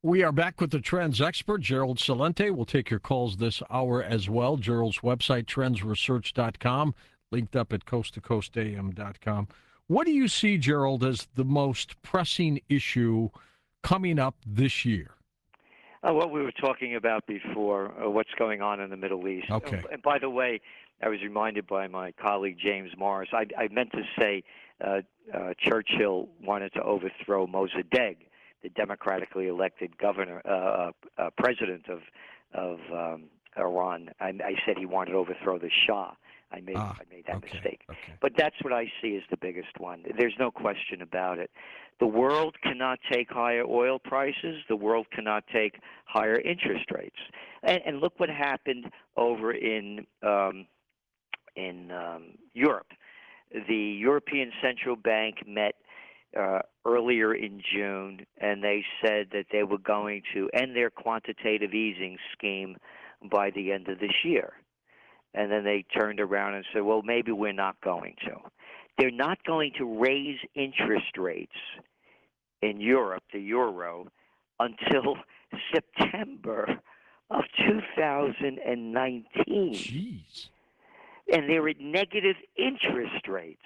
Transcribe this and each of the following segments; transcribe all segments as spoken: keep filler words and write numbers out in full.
We are back with the trends expert, Gerald Celente. We'll take your calls this hour as well. Gerald's website, trends research dot com, linked up at coast to coast a m dot com. What do you see, Gerald, as the most pressing issue coming up this year? Uh, what we were talking about before, uh, what's going on in the Middle East. Okay. And by the way, I was reminded by my colleague James Morris. I, I meant to say uh, uh, Churchill wanted to overthrow Mossadegh, the democratically elected governor, uh, uh, president of of um, Iran. I, I said he wanted to overthrow the Shah. I made Ah, I made that okay, mistake. okay. But that's what I see as the biggest one. There's no question about it. The world cannot take higher oil prices. The world cannot take higher interest rates. And, and look what happened over in um, in um, Europe. The European Central Bank met uh, earlier in June, and they said that they were going to end their quantitative easing scheme by the end of this year. And then they turned around and said, well, maybe we're not going to. They're not going to raise interest rates in Europe, the euro, until September of two thousand nineteen. Jeez. And they're at negative interest rates.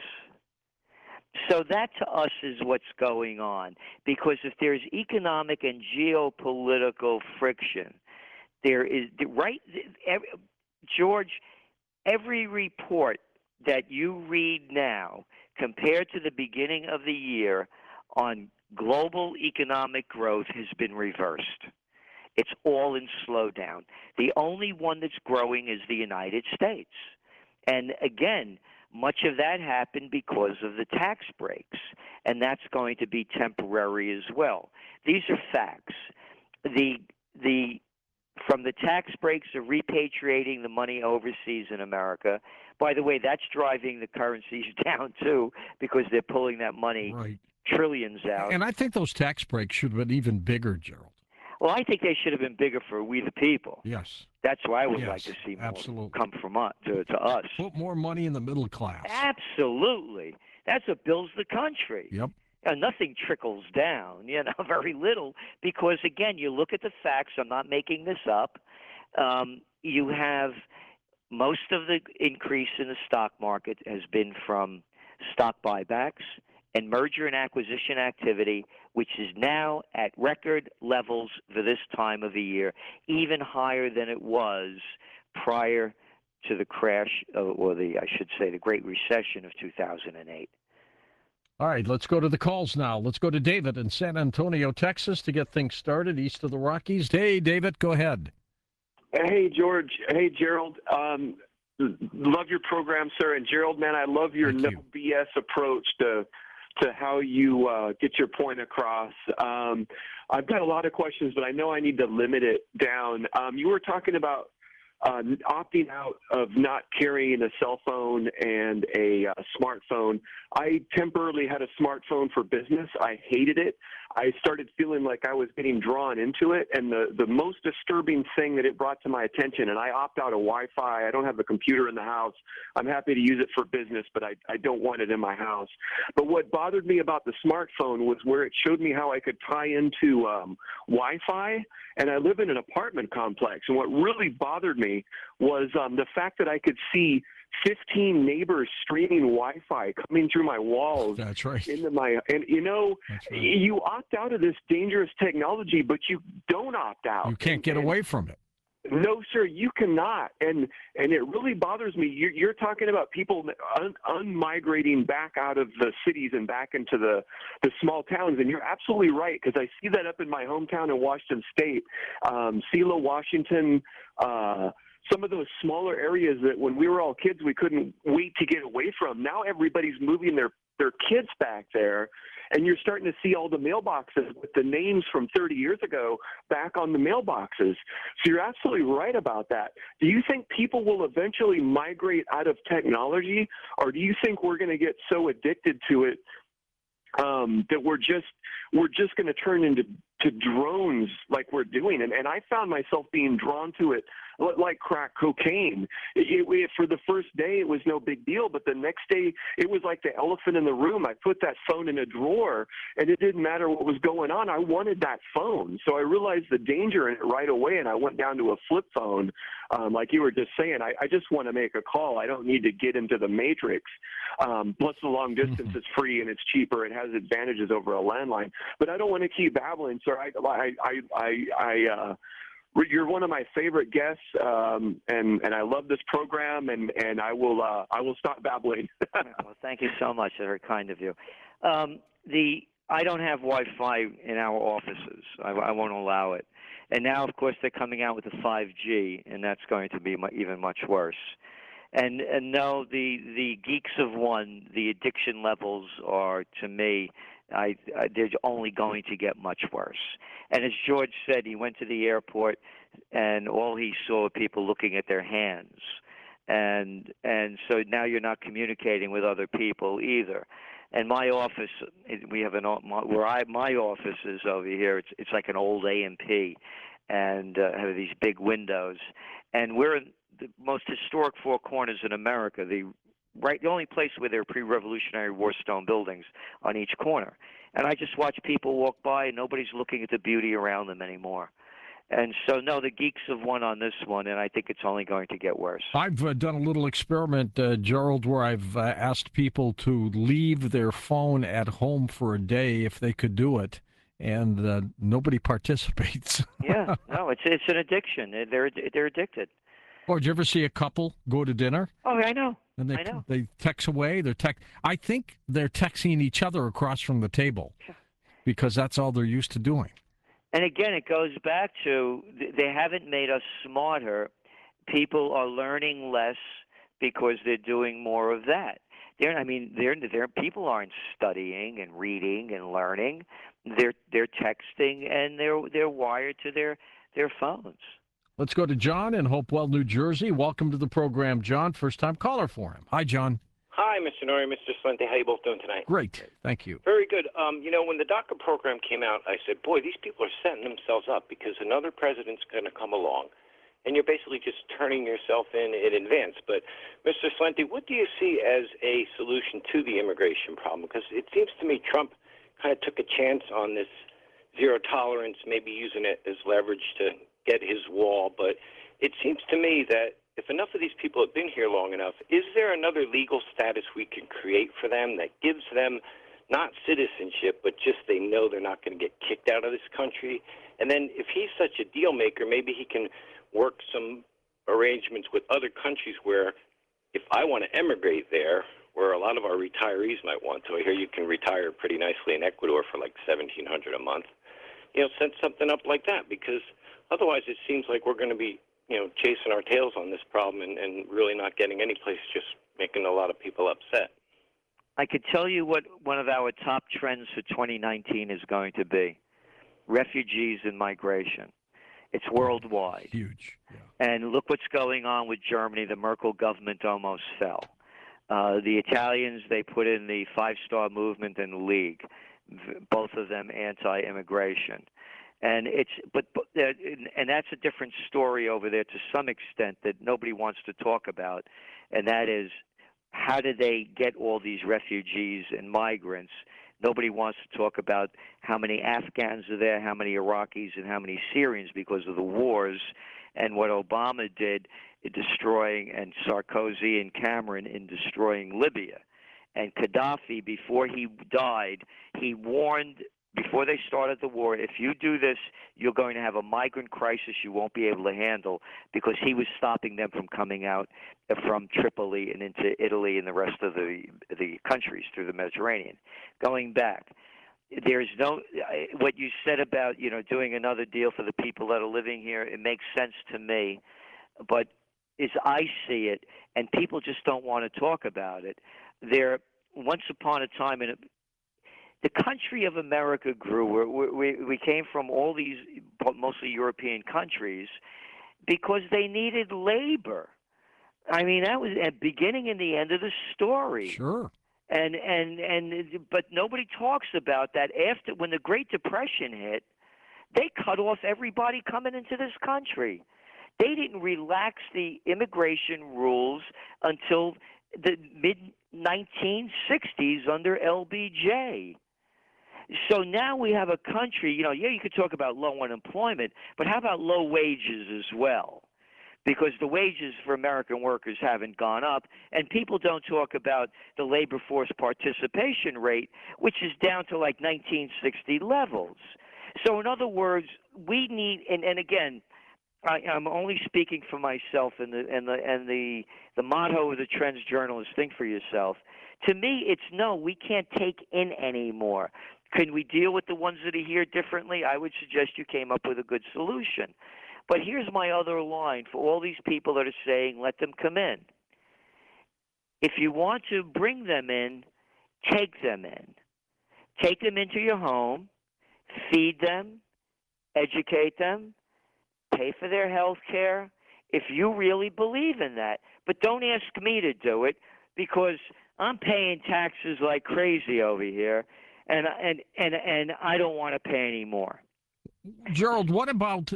So that to us is what's going on. Because if there's economic and geopolitical friction, there is, right, George, every report that you read now compared to the beginning of the year on global economic growth has been reversed. It's all in slowdown. The only one that's growing is the United States. And again, much of that happened because of the tax breaks, and that's going to be temporary as well. These are facts. The the from the tax breaks of repatriating the money overseas in America. By the way, that's driving the currencies down too, because they're pulling that money Right. trillions out. And I think those tax breaks should have been even bigger, Gerald. Well, I think they should have been bigger for we the people. Yes. That's what I would Yes, like to see more absolutely. come from us to, to us. Put more money in the middle class. Absolutely. That's what builds the country. Yep. And nothing trickles down, you know, very little, because, again, you look at the facts. I'm not making this up. Um, you have most of the increase in the stock market has been from stock buybacks and merger and acquisition activity, which is now at record levels for this time of the year, even higher than it was prior to the crash, uh, or the, I should say, the Great Recession of two thousand eight. All right, let's go to the calls now. Let's go to David in San Antonio, Texas, to get things started east of the Rockies. Hey, David, go ahead. Hey, George. Hey, Gerald. Um, love your program, sir. And Gerald, man, I love your Thank no you. B S approach to to how you uh, get your point across. Um, I've got a lot of questions, but I know I need to limit it down. Um, you were talking about uh, opting out of not carrying a cell phone and a uh, smartphone. I temporarily had a smartphone for business. I hated it. I started feeling like I was getting drawn into it, and the, the most disturbing thing that it brought to my attention, and I opt out of Wi-Fi. I don't have a computer in the house. I'm happy to use it for business, but I, I don't want it in my house. But what bothered me about the smartphone was where it showed me how I could tie into um, Wi-Fi, and I live in an apartment complex, and what really bothered me was um, the fact that I could see fifteen neighbors streaming Wi-Fi coming through my walls. That's right. Into my, and you know, That's right. you opt out of this dangerous technology, but you don't opt out. You can't get And- away from it. No, sir, you cannot, and and it really bothers me. You're, you're talking about people un, unmigrating back out of the cities and back into the the small towns, and you're absolutely right, because I see that up in my hometown in Washington State, um, Selah, Washington. Uh, some of those smaller areas that when we were all kids we couldn't wait to get away from. Now everybody's moving their their kids back there. And you're starting to see all the mailboxes with the names from thirty years ago back on the mailboxes. So you're absolutely right about that. Do you think people will eventually migrate out of technology, or do you think we're going to get so addicted to it um, that we're just we're just going to turn into to drones like we're doing? And, and I found myself being drawn to it like crack cocaine. It, it, for the first day, it was no big deal, but the next day, it was like the elephant in the room. I put that phone in a drawer, and it didn't matter what was going on. I wanted that phone. So I realized the danger in it right away, and I went down to a flip phone. Um, like you were just saying, I, I just want to make a call. I don't need to get into the matrix. Um, plus, the long distance is free and it's cheaper. It has advantages over a landline. But I don't want to keep babbling, sir. I, I, I, I, I uh, you're one of my favorite guests, um, and and I love this program, and and I will uh, I will stop babbling. Well, thank you so much. That's very kind of you. Um, the I don't have Wi-Fi in our offices. I, I won't allow it. And now, of course, they're coming out with the five G, and that's going to be mu- even much worse. And and no, the the geeks of one, the addiction levels are, to me, I, I they're only going to get much worse. And as George said, he went to the airport, and all he saw were people looking at their hands, and and so now you're not communicating with other people either. And my office, we have an where I my office is over here. It's it's like an old A M P, and uh, have these big windows, and we're in the most historic Four Corners in America. The right, the only place where there are pre-Revolutionary War stone buildings on each corner. And I just watch people walk by, and nobody's looking at the beauty around them anymore. And so, no, the geeks have won on this one, and I think it's only going to get worse. I've uh, done a little experiment, uh, Gerald, where I've uh, asked people to leave their phone at home for a day if they could do it, and uh, nobody participates. Yeah, no, it's it's an addiction. They're they're addicted. Or did you ever see a couple go to dinner? Oh, I know. And they I know. they text away. They're text. I think they're texting each other across from the table because that's all they're used to doing. And again, it goes back to they haven't made us smarter. People are learning less because they're doing more of that. They're, I mean, they're, they're, people aren't studying and reading and learning. They're they're texting, and they're they're wired to their their phones. Let's go to John in Hopewell, New Jersey. Welcome to the program, John. First-time caller for him. Hi, John. Hi, Mister Norrie, Mister Salente. How you both doing tonight? Great. Thank you. Very good. Um, you know, when the DACA program came out, I said, boy, these people are setting themselves up because another president's going to come along, and you're basically just turning yourself in in advance. But, Mister Salente, what do you see as a solution to the immigration problem? Because it seems to me Trump kind of took a chance on this zero tolerance, maybe using it as leverage to get his wall. But it seems to me that if enough of these people have been here long enough, is there another legal status we can create for them that gives them not citizenship, but just they know they're not going to get kicked out of this country? And then if he's such a deal maker, maybe he can work some arrangements with other countries where if I want to emigrate there, where a lot of our retirees might want to, I hear you can retire pretty nicely in Ecuador for like seventeen hundred dollars a month, you know, set something up like that, because otherwise it seems like we're going to be, you know, chasing our tails on this problem and, and really not getting any place, just making a lot of people upset. I could tell you what one of our top trends for twenty nineteen is going to be: refugees and migration. It's worldwide. Huge. Yeah. And look what's going on with Germany. The Merkel government almost fell. Uh, the Italians, they put in the five-star movement and the League, both of them anti-immigration. And it's but, but and that's a different story over there to some extent that nobody wants to talk about, and that is how do they get all these refugees and migrants? Nobody wants to talk about how many Afghans are there, how many Iraqis, and how many Syrians because of the wars, and what Obama did in destroying, and Sarkozy and Cameron in destroying Libya. And Gaddafi, before he died, he warned, before they started the war, if you do this, you're going to have a migrant crisis you won't be able to handle, because he was stopping them from coming out from Tripoli and into Italy and the rest of the the countries through the Mediterranean. Going back, there's no, what you said about, you know, doing another deal for the people that are living here, it makes sense to me, but as I see it, and people just don't want to talk about it, there, once upon a time in a, the country of America grew. We, we, we came from all these mostly European countries because they needed labor. I mean, that was at beginning and the end of the story. Sure. And and and but nobody talks about that. After, when the Great Depression hit, they cut off everybody coming into this country. They didn't relax the immigration rules until the mid nineteen sixties under L B J. So now we have a country, you know, yeah, you could talk about low unemployment, but how about low wages as well? Because the wages for American workers haven't gone up, and people don't talk about the labor force participation rate, which is down to like nineteen sixty levels. So in other words, we need, and, and again, I, I'm only speaking for myself, and the and the and the the motto of the Trends Journal is "Think for yourself." To me, it's no, we can't take in anymore. Can we deal with the ones that are here differently? I would suggest you came up with a good solution. But here's my other line for all these people that are saying, let them come in. If you want to bring them in, take them in. Take them into your home, feed them, educate them, pay for their health care, if you really believe in that. But don't ask me to do it, because I'm paying taxes like crazy over here, and and and and I don't want to pay any more. Gerald, what about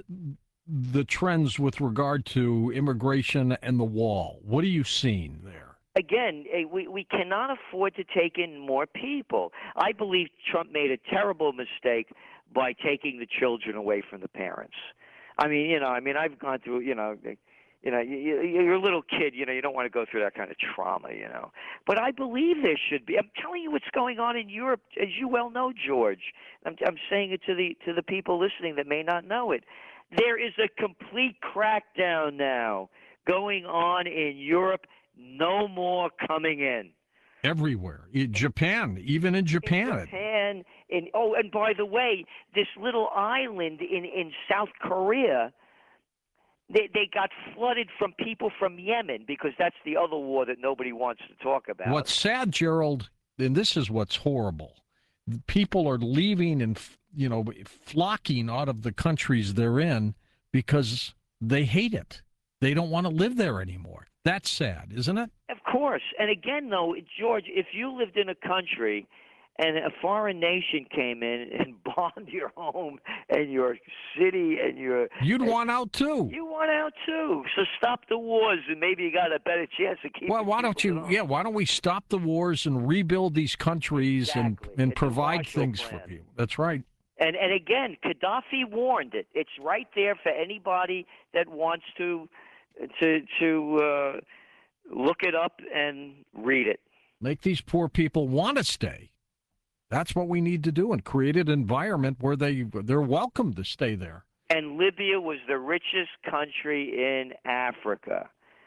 the trends with regard to immigration and the wall? What are you seeing there? Again, we, we cannot afford to take in more people. I believe Trump made a terrible mistake by taking the children away from the parents. I mean, you know, I mean, I've gone through, you know, you know, you, you're a little kid, you know, you don't want to go through that kind of trauma, you know. But I believe there should be. I'm telling you what's going on in Europe, as you well know, George. I'm, I'm saying it to the to the people listening that may not know it. There is a complete crackdown now going on in Europe. No more coming in. Everywhere. In Japan, even in Japan. In Japan. In, oh, and by the way, this little island in, in South Korea, they, they got flooded from people from Yemen, because that's the other war that nobody wants to talk about. What's sad, Gerald, and this is what's horrible, people are leaving and, you know, flocking out of the countries they're in because they hate it. They don't want to live there anymore. That's sad, isn't it? Of course. And again, though, George, if you lived in a country and a foreign nation came in and bombed your home and your city and your... You'd and want out, too. You want out, too. So stop the wars, and maybe you got a better chance of keeping... Well, why don't you... Along. Yeah, why don't we stop the wars and rebuild these countries exactly. and, and It's provide things plan. for people? That's right. And and again, Gaddafi warned it. It's right there for anybody that wants to to to uh, look it up and read it. Make these poor people want to stay. That's what we need to do, and create an environment where they they're welcome to stay there. And Libya was the richest country in Africa,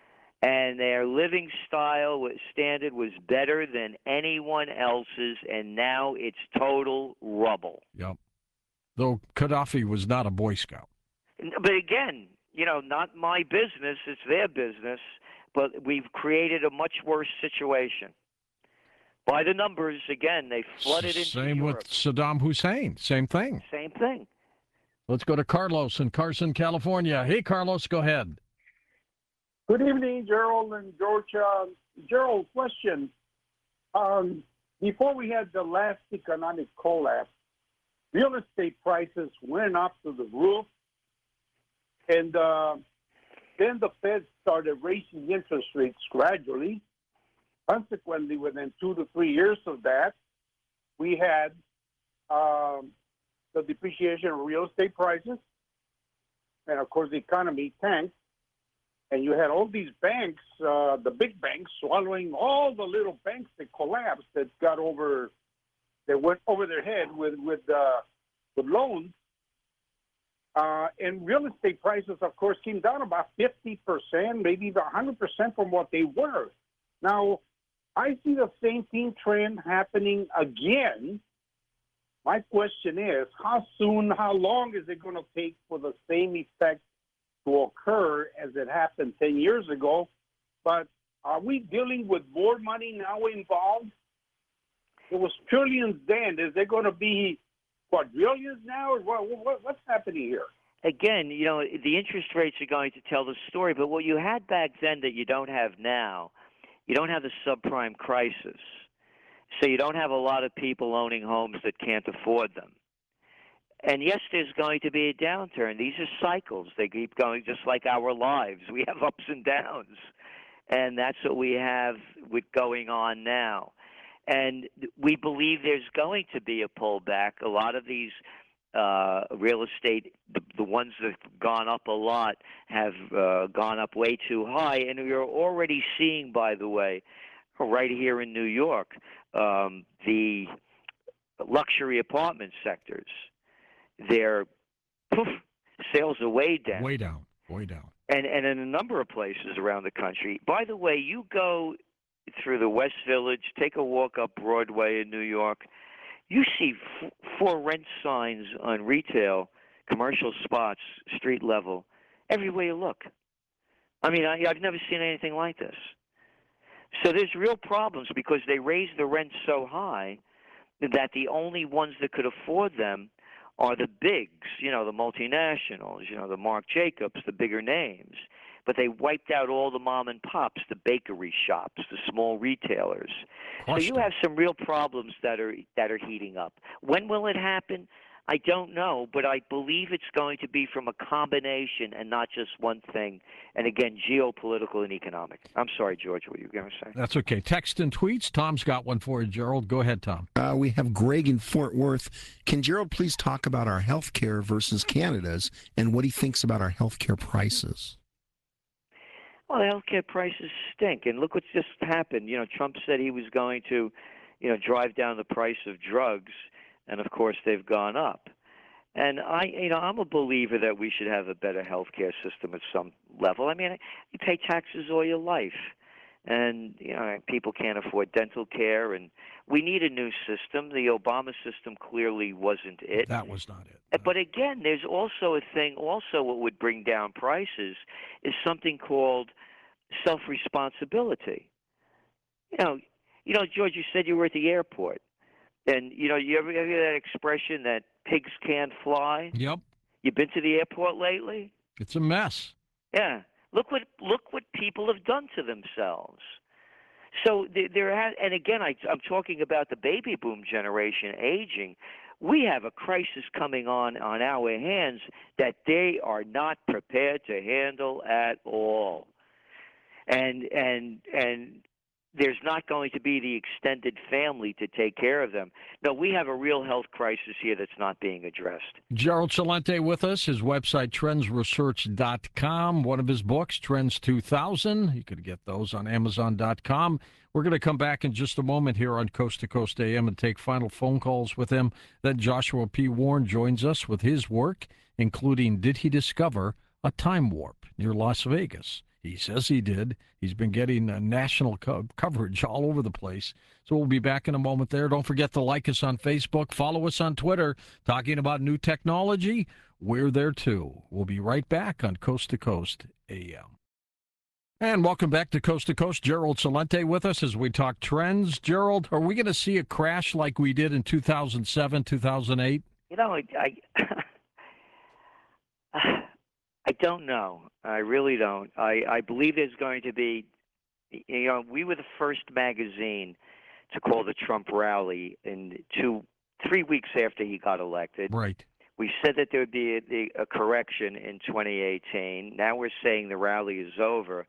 and their living style was, standard was better than anyone else's, and now it's total rubble. Yep. Though Gaddafi was not a Boy Scout. But again, you know, not my business, it's their business, but we've created a much worse situation. By the numbers, again, they flooded into Same Europe. with Saddam Hussein. Same thing. Same thing. Let's go to Carlos in Carson, California. Hey, Carlos, go ahead. Good evening, Gerald and George. Uh, Gerald, question. Um, before we had the last economic collapse, real estate prices went up to the roof, and uh, then the Fed started raising interest rates gradually. Consequently, within two to three years of that, we had um, the depreciation of real estate prices, and of course the economy tanked, and you had all these banks, uh, the big banks, swallowing all the little banks that collapsed, that got over, that went over their head with with uh, with loans. Uh, and real estate prices, of course, came down about fifty percent, maybe even one hundred percent from what they were. Now, I see the same thing trend happening again. My question is, how soon, how long is it going to take for the same effect to occur as it happened ten years ago? But are we dealing with more money now involved? It was trillions then. Is there going to be quadrillions now? Or what, what, what's happening here? Again, you know, the interest rates are going to tell the story, but what you had back then that you don't have now, you don't have the subprime crisis. So you don't have a lot of people owning homes that can't afford them. And yes, there's going to be a downturn. These are cycles. They keep going just like our lives. We have ups and downs. And that's what we have with going on now. And we believe there's going to be a pullback. A lot of these uh, real estate, the, the ones that have gone up a lot, have uh, gone up way too high. And we are already seeing, by the way, right here in New York, um, the luxury apartment sectors, their poof, sales are way down. Way down. Way down. And, and in a number of places around the country. By the way, you go through the West Village, take a walk up Broadway in New York, you see f- for rent signs on retail, commercial spots, street level, everywhere you look. I mean, I, I've never seen anything like this. So there's real problems because they raise the rent so high that the only ones that could afford them are the bigs, you know, the multinationals, you know, the Marc Jacobs, the bigger names. But they wiped out all the mom and pops, the bakery shops, the small retailers. Crushed so you them. have some real problems that are that are heating up. When will it happen? I don't know, but I believe it's going to be from a combination and not just one thing. And again, geopolitical and economic. I'm sorry, George, what were you going to say? That's okay. Text and tweets. Tom's got one for you, Gerald. Go ahead, Tom. Uh, we have Greg in Fort Worth. Can Gerald please talk about our health care versus Canada's and what he thinks about our health care prices? Well, the healthcare prices stink, and look what's just happened. You know, Trump said he was going to, you know, drive down the price of drugs, and of course they've gone up. And I, you know, I'm a believer that we should have a better healthcare system at some level. I mean, you pay taxes all your life, and you know, people can't afford dental care, and we need a new system. The Obama system clearly wasn't it. That was not it. But again, there's also a thing. Also, what would bring down prices is something called self-responsibility. You know, you know, George, you said you were at the airport, and you know, you ever hear that expression that pigs can't fly? Yep. You been to the airport lately? It's a mess. Yeah. Look what look what people have done to themselves. So there, there has, and again, I, I'm talking about the baby boom generation aging. We have a crisis coming on on our hands that they are not prepared to handle at all, and and and there's not going to be the extended family to take care of them. No, we have a real health crisis here that's not being addressed. Gerald Celente with us. His website, trends research dot com. One of his books, Trends two thousand. You could get those on amazon dot com. We're going to come back in just a moment here on Coast to Coast A M and take final phone calls with him. Then Joshua P. Warren joins us with his work, including Did He Discover a Time Warp near Las Vegas? He says he did. He's been getting uh, national co- coverage all over the place. So we'll be back in a moment there. Don't forget to like us on Facebook. Follow us on Twitter. Talking about new technology, we're there too. We'll be right back on Coast to Coast A M. And welcome back to Coast to Coast. Gerald Celente with us as we talk trends. Gerald, are we going to see a crash like we did in two thousand seven, two thousand eight? You know, I, I, I don't know. I really don't. I, I believe there's going to be, you know, we were the first magazine to call the Trump rally in two, three weeks after he got elected. Right. We said that there would be a, a correction in twenty eighteen. Now we're saying the rally is over.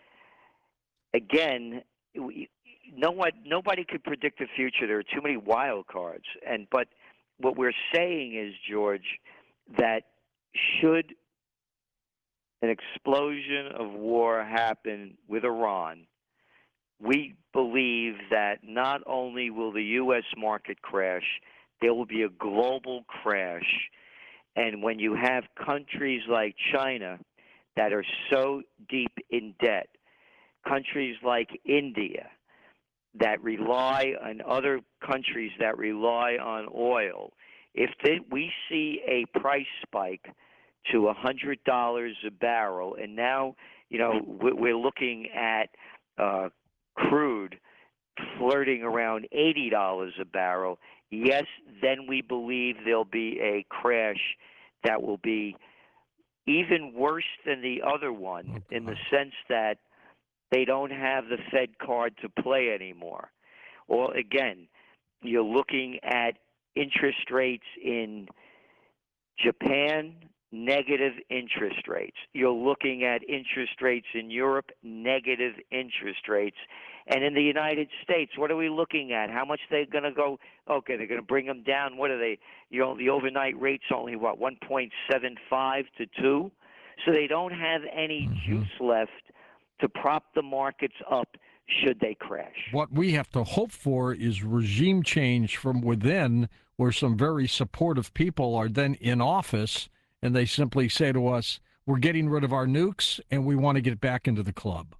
Again, we, no one, nobody could predict the future. There are too many wild cards. And but what we're saying is, George, that should an explosion of war happen with Iran, we believe that not only will the U S market crash, there will be a global crash. And when you have countries like China that are so deep in debt, countries like India that rely on other countries that rely on oil, if they, we see a price spike to one hundred dollars a barrel, and now, you know, we're looking at uh, crude flirting around eighty dollars a barrel, yes, then we believe there'll be a crash that will be even worse than the other one, okay, in the sense that they don't have the Fed card to play anymore. Or again, you're looking at interest rates in Japan, negative interest rates. You're looking at interest rates in Europe, negative interest rates. And in the United States, what are we looking at? How much they're going to go? Okay, they're going to bring them down. What are they? You know, the overnight rate's only, what, one point seven five to two? So they don't have any Mm-hmm. juice left to prop the markets up should they crash. What we have to hope for is regime change from within, where some very supportive people are then in office, and they simply say to us, we're getting rid of our nukes, and we want to get back into the club.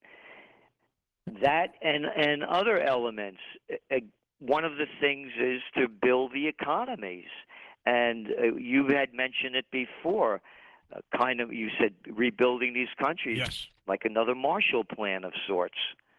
That and, and other elements. Uh, one of the things is to build the economies. And uh, you had mentioned it before, uh, kind of, you said rebuilding these countries, Yes. like another Marshall Plan of sorts.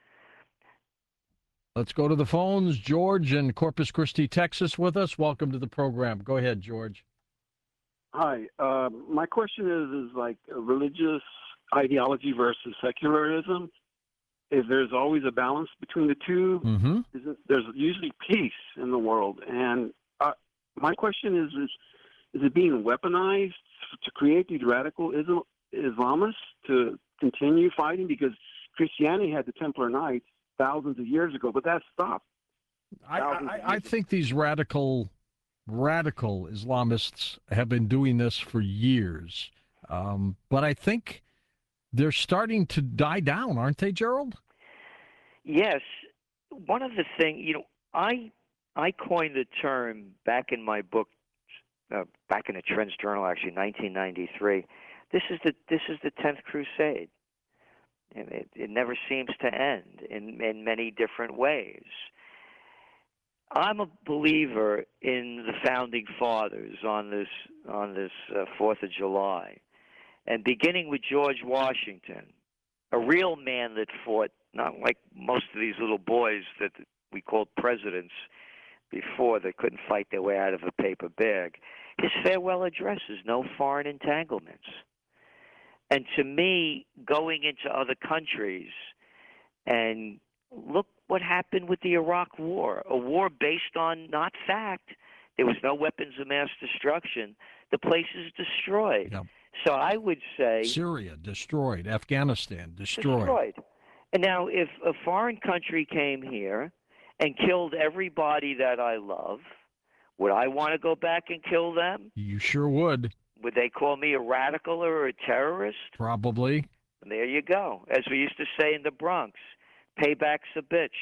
Let's go to the phones. George in Corpus Christi, Texas, with us. Welcome to the program. Go ahead, George. Hi. Uh, my question is, is like religious ideology versus secularism. Is there's always a balance between the two? Mm-hmm. Is it, there's usually peace in the world, and uh, my question is, is, is it being weaponized to create these radical Islam, Islamists to continue fighting? Because Christianity had the Templar Knights thousands of years ago, but that stopped. I, I, I think these radical, radical Islamists have been doing this for years, um, but I think they're starting to die down, aren't they, Gerald? Yes. One of the things, you know, I I coined the term back in my book, uh, back in the Trends Journal, actually, nineteen ninety-three. This is the this is the tenth crusade, and it, it never seems to end in in many different ways. I'm a believer in the founding fathers on this on this uh, Fourth of July. And beginning with George Washington, a real man that fought, not like most of these little boys that we called presidents before that couldn't fight their way out of a paper bag. His farewell addresses, no foreign entanglements. And to me, going into other countries, and look what happened with the Iraq War, a war based on not fact. There was no weapons of mass destruction. The place is destroyed. Yep. So I would say Syria destroyed, Afghanistan destroyed. destroyed. And now, if a foreign country came here and killed everybody that I love, would I want to go back and kill them? You sure would. Would they call me a radical or a terrorist? Probably. And there you go. As we used to say in the Bronx, payback's a bitch.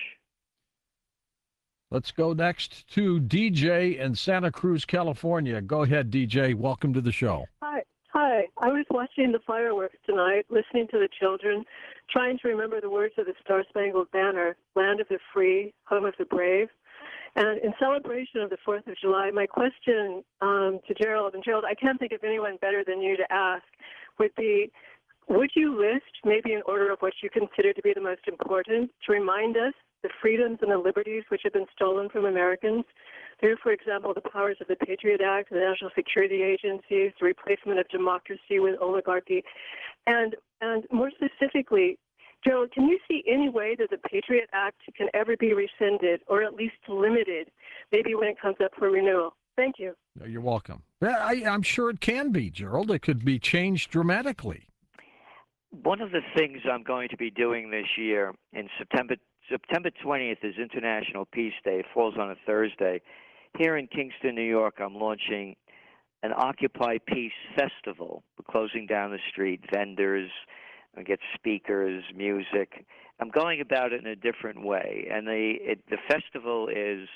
Let's go next to D J in Santa Cruz, California. Go ahead, D J. Welcome to the show. Hi. Hi. I was watching the fireworks tonight, listening to the children, trying to remember the words of the Star-Spangled Banner, land of the free, home of the brave. And in celebration of the fourth of July, my question um, to Gerald, and Gerald, I can't think of anyone better than you to ask, would be, would you list, maybe in order of what you consider to be the most important, to remind us the freedoms and the liberties which have been stolen from Americans through, for example, the powers of the Patriot Act, the national security agencies, the replacement of democracy with oligarchy, and and more specifically, Gerald, can you see any way that the Patriot Act can ever be rescinded or at least limited, maybe when it comes up for renewal? Thank you. You're welcome. Yeah, I, I'm sure it can be, Gerald. It could be changed dramatically. One of the things I'm going to be doing this year in September September twentieth is International Peace Day. It falls on a Thursday. Here in Kingston, New York, I'm launching an Occupy Peace Festival. We're closing down the street, vendors, I get speakers, music. I'm going about it in a different way. And the it, the festival is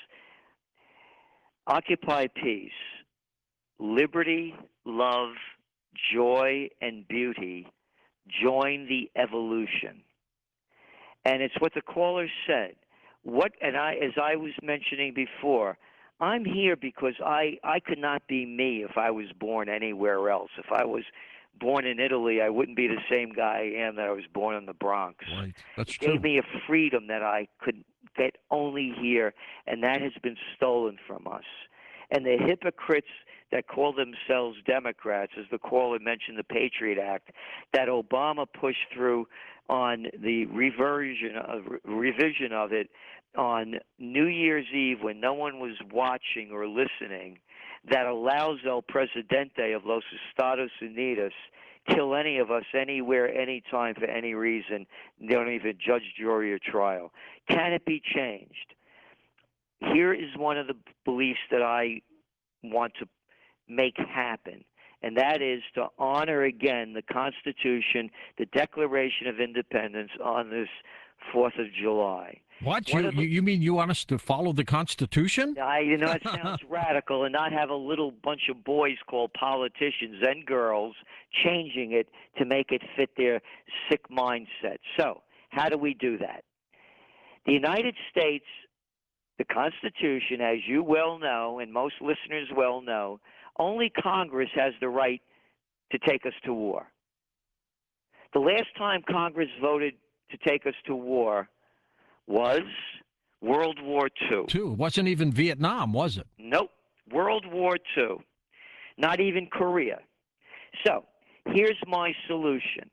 Occupy Peace, liberty, love, joy, and beauty. Join the evolution. And it's what the caller said. What and I, as I was mentioning before, I'm here because I, I could not be me if I was born anywhere else. If I was born in Italy, I wouldn't be the same guy I am that I was born in the Bronx. Right, that's it true. gave me a freedom that I could get only here, and that has been stolen from us. And the hypocrites that call themselves Democrats, as the caller mentioned, the Patriot Act, that Obama pushed through on the reversion of, revision of it on New Year's Eve when no one was watching or listening, that allows El Presidente of Los Estados Unidos kill any of us anywhere, anytime, for any reason. They don't even judge, jury, or trial. Can it be changed? Here is one of the beliefs that I want to make happen, and that is to honor again the Constitution, the Declaration of Independence on this fourth of July. What? One You, of the- you you mean you want us to follow the Constitution? I, you know, it sounds radical, and not have a little bunch of boys called politicians and girls changing it to make it fit their sick mindset. So, how do we do that? The United States, the Constitution, as you well know, and most listeners well know, only Congress has the right to take us to war. The last time Congress voted to take us to war was World War Two. Two. It wasn't even Vietnam, was it? Nope. World War Two. Not even Korea. So, here's my solution.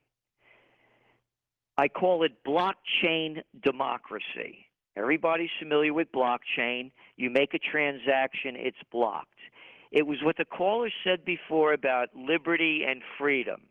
I call it blockchain democracy. Everybody's familiar with blockchain. You make a transaction, it's blocked. It was what the caller said before about liberty and freedom.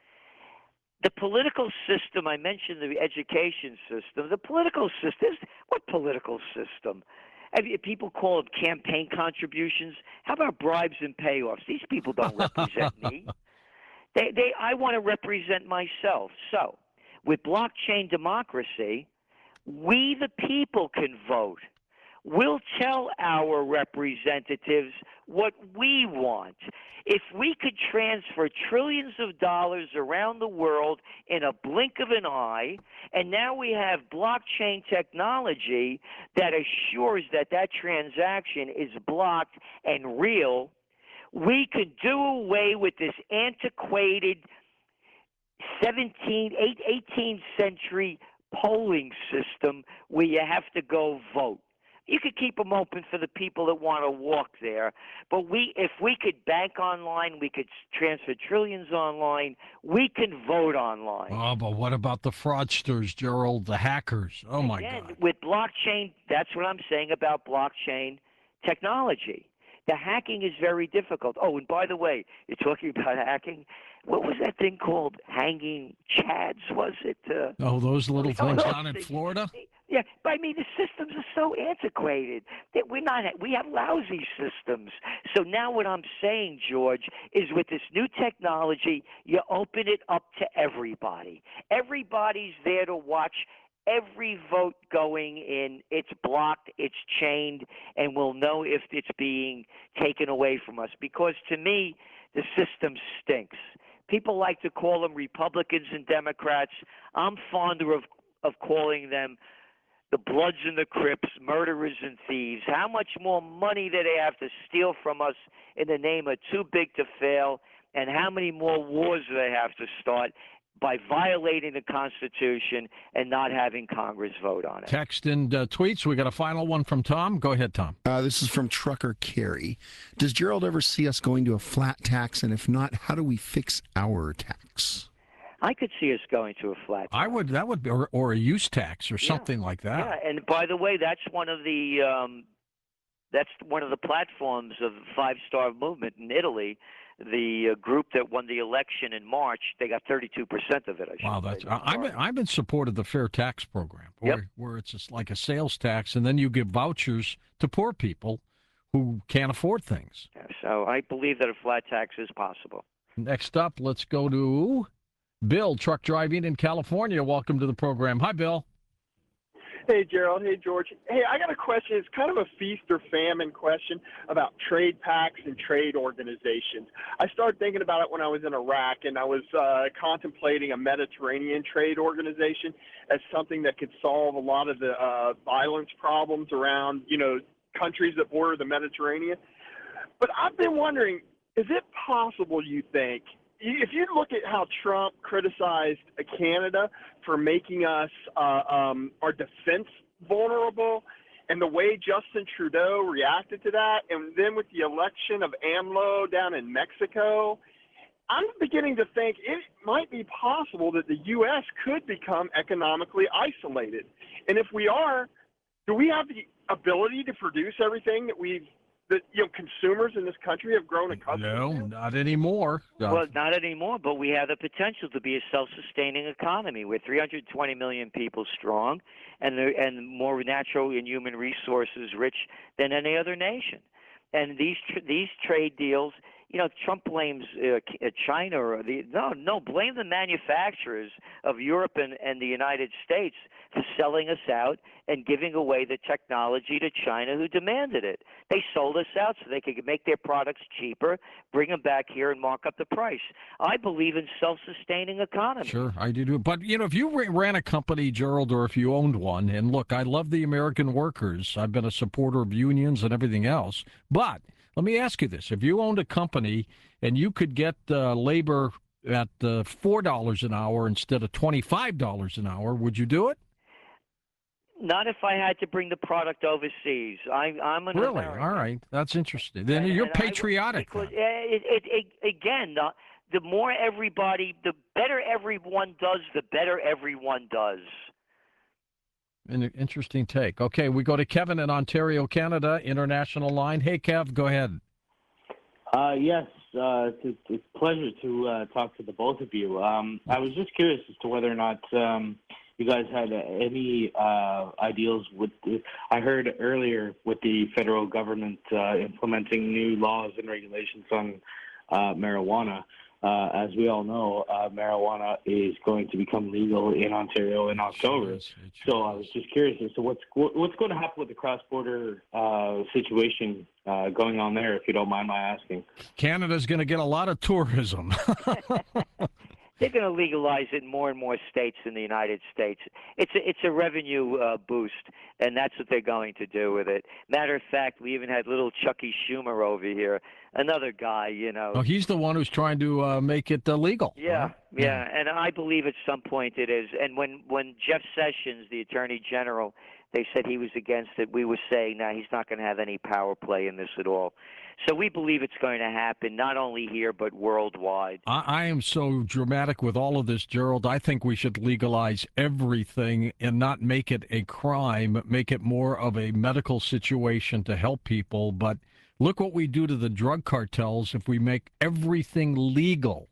The political system, I mentioned the education system. The political system, what political system? I mean, people call it campaign contributions. How about bribes and payoffs? These people don't represent me. They, they, I want to represent myself. So, with blockchain democracy, we the people can vote. We'll tell our representatives what we want. If we could transfer trillions of dollars around the world in a blink of an eye, and now we have blockchain technology that assures that that transaction is blocked and real, we could do away with this antiquated seventeenth, eighteenth century polling system where you have to go vote. You could keep them open for the people that want to walk there, but we, if we could bank online, we could transfer trillions online. We can vote online. Oh, but what about the fraudsters, Gerald, the hackers? Oh, my Again, God. with blockchain, that's what I'm saying about blockchain technology. The hacking is very difficult. Oh, and by the way, you're talking about hacking. What was that thing called? Hanging chads, was it? Uh, Oh, those little oh, things those down in things. Florida? Yeah, but I mean, the systems are so antiquated that we're not. We have lousy systems. So now, what I'm saying, George, is with this new technology, you open it up to everybody. Everybody's there to watch every vote going in. It's blocked, it's chained, and we'll know if it's being taken away from us. Because to me, the system stinks. People like to call them Republicans and Democrats. I'm fonder of of calling them the Bloods and the Crips, murderers and thieves. How much more money do they have to steal from us in the name of too big to fail? And how many more wars do they have to start by violating the Constitution and not having Congress vote on it? Text and uh, tweets. We got a final one from Tom. Go ahead, Tom. Uh, this is from Trucker Carey. Does Gerald ever see us going to a flat tax? And if not, how do we fix our tax? I could see us going to a flat tax. I would, that would be, or, or a use tax or something like that. Yeah, and by the way, that's one of the um, that's one of the platforms of the Five Star Movement in Italy. The uh, group that won the election in March, they got thirty-two percent of it. I should Wow, say. that's I- I'm I'm in support of the fair tax program, where Yep. where it's just like a sales tax, and then you give vouchers to poor people who can't afford things. So I believe that a flat tax is possible. Next up, let's go to Bill, truck driving in California. Welcome to the program. Hi, Bill. Hey, Gerald. Hey, George. Hey, I got a question. It's kind of a feast or famine question about trade pacts and trade organizations. I started thinking about it when I was in Iraq, and I was uh, contemplating a Mediterranean trade organization as something that could solve a lot of the uh, violence problems around, you know, countries that border the Mediterranean. But I've been wondering, is it possible, you think, if you look at how Trump criticized Canada for making us uh, um, our defense vulnerable, and the way Justin Trudeau reacted to that, and then with the election of AMLO down in Mexico, I'm beginning to think it might be possible that the U S could become economically isolated. And if we are, do we have the ability to produce everything that we've that you know consumers in this country have grown accustomed No, to? not anymore. Uh, Well, not anymore, but we have the potential to be a self-sustaining economy. We're three hundred twenty million people strong, and the, and more natural and human resources rich than any other nation. And these tr- these trade deals, you know, Trump blames uh, China or the no, no, blame the manufacturers of Europe and, and the United States for selling us out and giving away the technology to China, who demanded it. They sold us out so they could make their products cheaper, bring them back here, and mark up the price. I believe in self-sustaining economy. Sure, I do too. But, you know, if you ran a company, Gerald, or if you owned one, and look, I love the American workers. I've been a supporter of unions and everything else. But let me ask you this. If you owned a company and you could get uh, labor at uh, four dollars an hour instead of twenty-five dollars an hour, would you do it? Not if I had to bring the product overseas. I, I'm an Really? American. All right. That's interesting. Then And- you're and I would- patriotic. because then. uh, it, it, it, again, the, the more everybody, the better everyone does, the better everyone does. An interesting take. Okay, we go to Kevin in Ontario, Canada, international line. Hey, Kev, go ahead. Uh, yes, uh, it's, it's a pleasure to uh, talk to the both of you. Um, I was just curious as to whether or not um, you guys had any uh, ideals with the, I heard earlier with the federal government uh, implementing new laws and regulations on uh, marijuana. Uh, as we all know, uh, marijuana is going to become legal in Ontario in October. It sure is. So I was just curious as to what's what's going to happen with the cross-border uh, situation uh, going on there, if you don't mind my asking. Canada's going to get a lot of tourism. They're going to legalize it in more and more states in the United States. It's a, it's a revenue uh, boost, and that's what they're going to do with it. Matter of fact, we even had little Chucky Schumer over here, another guy, you know. Oh, he's the one who's trying to uh, make it uh, legal. Yeah, right? yeah, and I believe at some point it is. And when, when Jeff Sessions, the Attorney General, they said he was against it, we were saying, now he's not going to have any power play in this at all. So we believe it's going to happen, not only here, but worldwide. I, I am so dramatic with all of this, Gerald. I think we should legalize everything and not make it a crime, make it more of a medical situation to help people. But look what we do to the drug cartels if we make everything legal.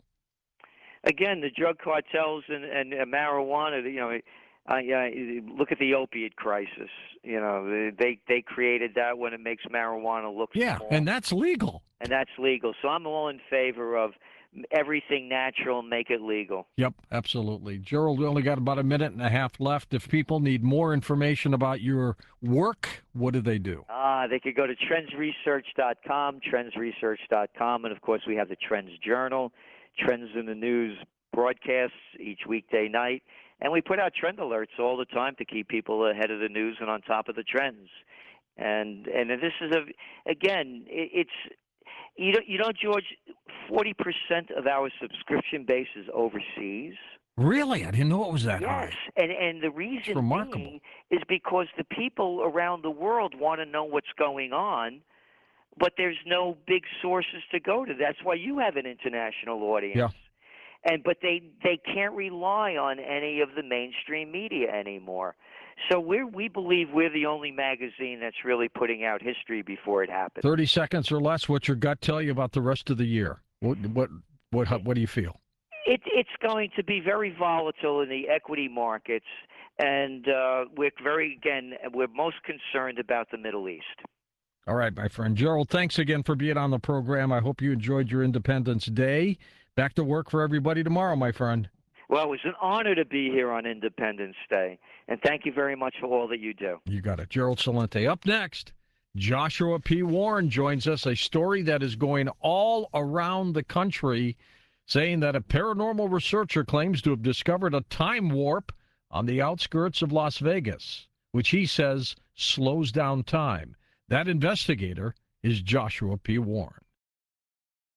Again, the drug cartels and, and uh, marijuana, you know, uh, yeah, look at the opiate crisis. You know, they they created that when it makes marijuana look Yeah, small. and that's legal. And that's legal. So I'm all in favor of everything natural, make it legal. Yep, absolutely. Gerald, we only got about a minute and a half left. If people need more information about your work, what do they do? Ah, they could go to trends research dot com, trends research dot com, and of course we have the Trends Journal, Trends in the News broadcasts each weekday night, and we put out trend alerts all the time to keep people ahead of the news and on top of the trends. And and this is a again, it, it's you know you know George, forty percent of our subscription base is overseas. Really? I didn't know it was that Yes, high. and and the reason remarkable. being is because the people around the world want to know what's going on, but there's no big sources to go to. That's why you have an international audience. Yeah. And but they they can't rely on any of the mainstream media anymore. So we we believe we're the only magazine that's really putting out history before it happens. thirty seconds or less. What's your gut tell you about the rest of the year? What what what, what do you feel? It, it's going to be very volatile in the equity markets, and uh, we're very, again, we're most concerned about the Middle East. All right, my friend. Gerald, thanks again for being on the program. I hope you enjoyed your Independence Day. Back to work for everybody tomorrow, my friend. Well, it was an honor to be here on Independence Day, and thank you very much for all that you do. You got it. Gerald Celente. Up next, Joshua P. Warren joins us, a story that is going all around the country, saying that a paranormal researcher claims to have discovered a time warp on the outskirts of Las Vegas, which he says slows down time. That investigator is Joshua P. Warren.